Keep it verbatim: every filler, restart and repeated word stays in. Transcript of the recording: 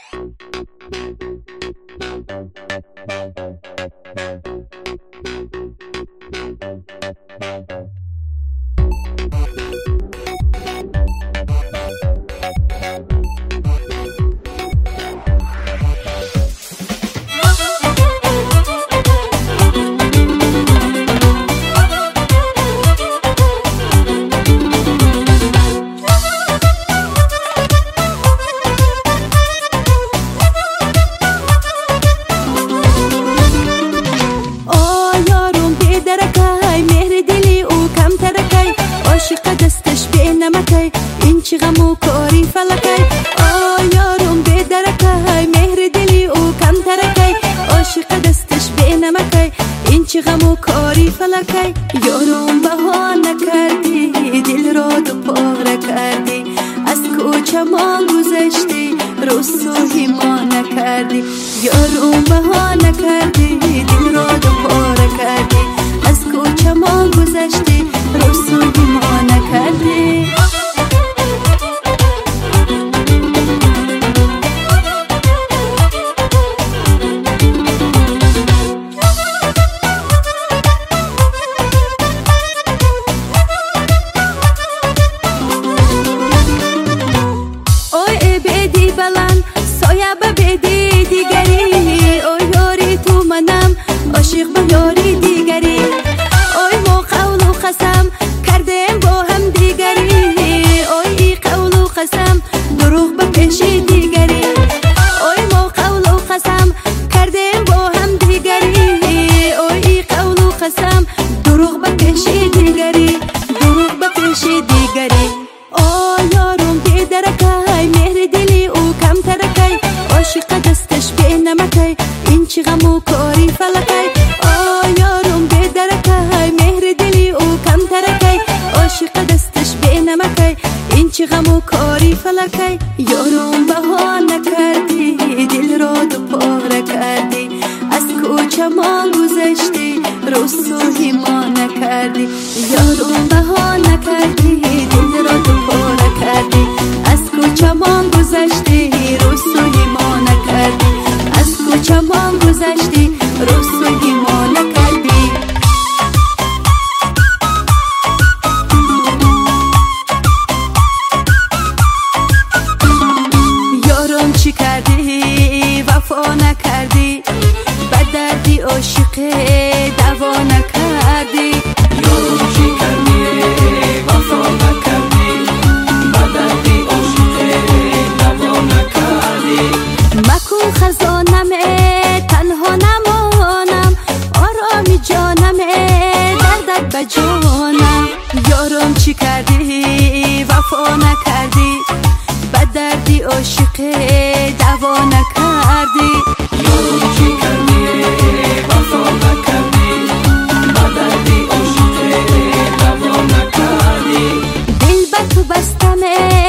عاشق دستش به نمکی این چی غم و کاری فلکی. آه یارم به درکی مهر دلی او کم ترکی. عاشق دستش به نمکی این چی غم و کاری فلکی. یارم بهانه کردی دل را دو پاره کردی. از کوچه ما گذشتی رسوهی ما نکردی. یارم بهانه کردی دل را دو پاره کردی. از کوچه ما گذشتی رسوهی ما نکردی. اوی بدی بلند سایه بدی دیگری. اوی یاری تو منم عاشق با یاری دیگری. اوی ما قول و قسم کردیم با هم دیگری. اوی قول و قسم دروغ به پیش دیگری. اوی ما قول و قسم کردیم با هم دیگری. اوی قول و قسم دروغ به پیش دیگری. دروغ به پیش دیگری. آه یارم به درکی مهر دلی او کم ترکی. عاشق دستش به نمکی این چی غم و کاری فلکی. آه یارم به درکی مهر دلی او کم ترکی. عاشق دستش به نمکی این چی غم و کاری فلکی. یارم بهانه کردی دل را دو پاره کردی. از کوچه ما گذشتی رسوهی ما نکردی. یارم بهانه کردی دل را دو پاره کردی. از کوچه ما گذشتی رسوهی ما نکردی. از کوچه ما گذشتی رسوهی ما نکردی. یارم چی کردی وفا نکردی. بد دردی عاشق دوا نکردی. یارم چی کردی وفا نکردی. بد دردی عاشق دوا نکردی. مکن خزانم تنها نمانم. آرامی جانم دردت به جانم. یارم چی کردی وفا نکردی. بد دردی عاشق دوا نکردی. یارم چی کردی وفا نکردی. بد دردی عاشق دوا نکردی. دل به تو بستم